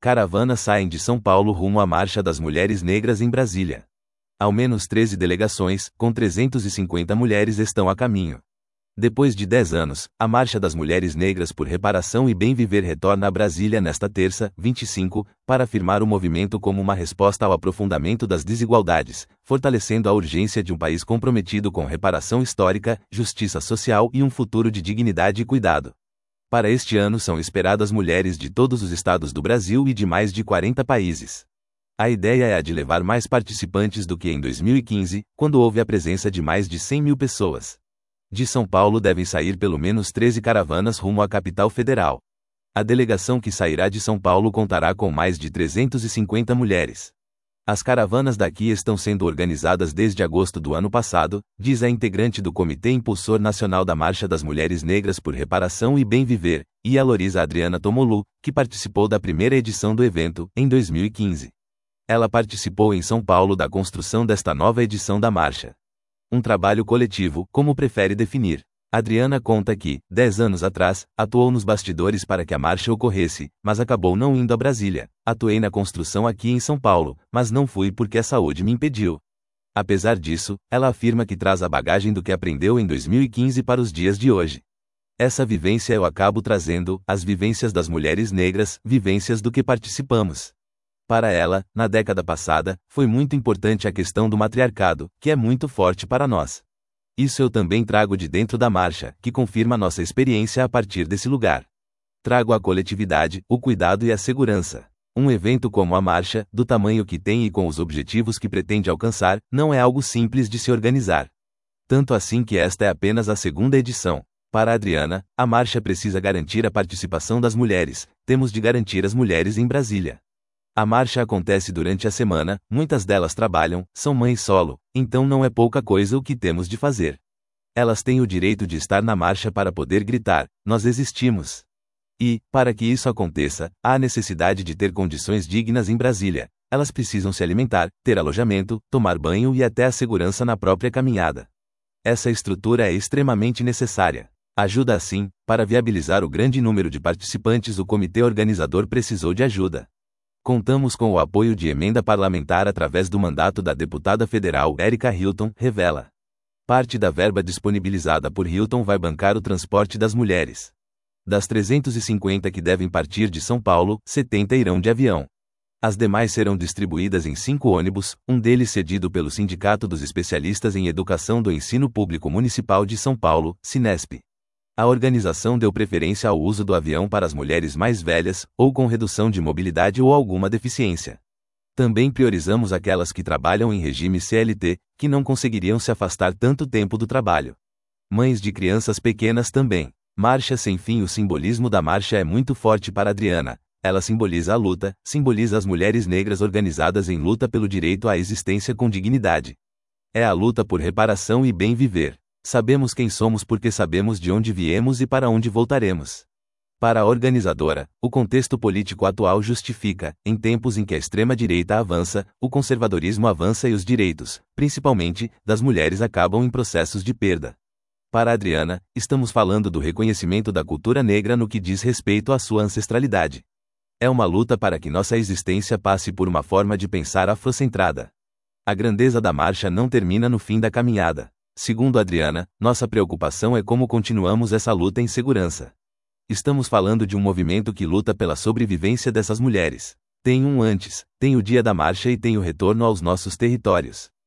Caravanas saem de São Paulo rumo à Marcha das Mulheres Negras em Brasília. Ao menos 13 delegações, com 350 mulheres estão a caminho. Depois de 10 anos, a Marcha das Mulheres Negras por Reparação e Bem Viver retorna a Brasília nesta terça, 25, para afirmar o movimento como uma resposta ao aprofundamento das desigualdades, fortalecendo a urgência de um país comprometido com reparação histórica, justiça social e um futuro de dignidade e cuidado. Para este ano são esperadas mulheres de todos os estados do Brasil e de mais de 40 países. A ideia é a de levar mais participantes do que em 2015, quando houve a presença de mais de 100 mil pessoas. De São Paulo devem sair pelo menos 13 caravanas rumo à capital federal. A delegação que sairá de São Paulo contará com mais de 350 mulheres. As caravanas daqui estão sendo organizadas desde agosto do ano passado, diz a integrante do Comitê Impulsor Nacional da Marcha das Mulheres Negras por Reparação e Bem Viver, Ialoriza Adriana Tomolu, que participou da primeira edição do evento, em 2015. Ela participou em São Paulo da construção desta nova edição da marcha. Um trabalho coletivo, como prefere definir. Adriana conta que, 10 anos atrás, atuou nos bastidores para que a marcha ocorresse, mas acabou não indo a Brasília. Atuei na construção aqui em São Paulo, mas não fui porque a saúde me impediu. Apesar disso, ela afirma que traz a bagagem do que aprendeu em 2015 para os dias de hoje. Essa vivência eu acabo trazendo, as vivências das mulheres negras, vivências do que participamos. Para ela, na década passada, foi muito importante a questão do matriarcado, que é muito forte para nós. Isso eu também trago de dentro da marcha, que confirma nossa experiência a partir desse lugar. Trago a coletividade, o cuidado e a segurança. Um evento como a marcha, do tamanho que tem e com os objetivos que pretende alcançar, não é algo simples de se organizar. Tanto assim que esta é apenas a segunda edição. Para Adriana, a marcha precisa garantir a participação das mulheres, temos de garantir as mulheres em Brasília. A marcha acontece durante a semana, muitas delas trabalham, são mães solo, então não é pouca coisa o que temos de fazer. Elas têm o direito de estar na marcha para poder gritar, nós existimos. E, para que isso aconteça, há a necessidade de ter condições dignas em Brasília. Elas precisam se alimentar, ter alojamento, tomar banho e até a segurança na própria caminhada. Essa estrutura é extremamente necessária. Ajuda assim, para viabilizar o grande número de participantes, o comitê organizador precisou de ajuda. Contamos com o apoio de emenda parlamentar através do mandato da deputada federal Érica Hilton, revela. Parte da verba disponibilizada por Hilton vai bancar o transporte das mulheres. Das 350 que devem partir de São Paulo, 70 irão de avião. As demais serão distribuídas em 5 ônibus, um deles cedido pelo Sindicato dos Especialistas em Educação do Ensino Público Municipal de São Paulo, Sinesp. A organização deu preferência ao uso do avião para as mulheres mais velhas, ou com redução de mobilidade ou alguma deficiência. Também priorizamos aquelas que trabalham em regime CLT, que não conseguiriam se afastar tanto tempo do trabalho. Mães de crianças pequenas também. Marcha sem fim. O simbolismo da marcha é muito forte para Adriana. Ela simboliza a luta, simboliza as mulheres negras organizadas em luta pelo direito à existência com dignidade. É a luta por reparação e bem viver. Sabemos quem somos porque sabemos de onde viemos e para onde voltaremos. Para a organizadora, o contexto político atual justifica, em tempos em que a extrema-direita avança, o conservadorismo avança e os direitos, principalmente, das mulheres acabam em processos de perda. Para Adriana, estamos falando do reconhecimento da cultura negra no que diz respeito à sua ancestralidade. É uma luta para que nossa existência passe por uma forma de pensar afrocentrada. A grandeza da marcha não termina no fim da caminhada. Segundo Adriana, nossa preocupação é como continuamos essa luta em segurança. Estamos falando de um movimento que luta pela sobrevivência dessas mulheres. Tem um antes, tem o dia da marcha e tem o retorno aos nossos territórios.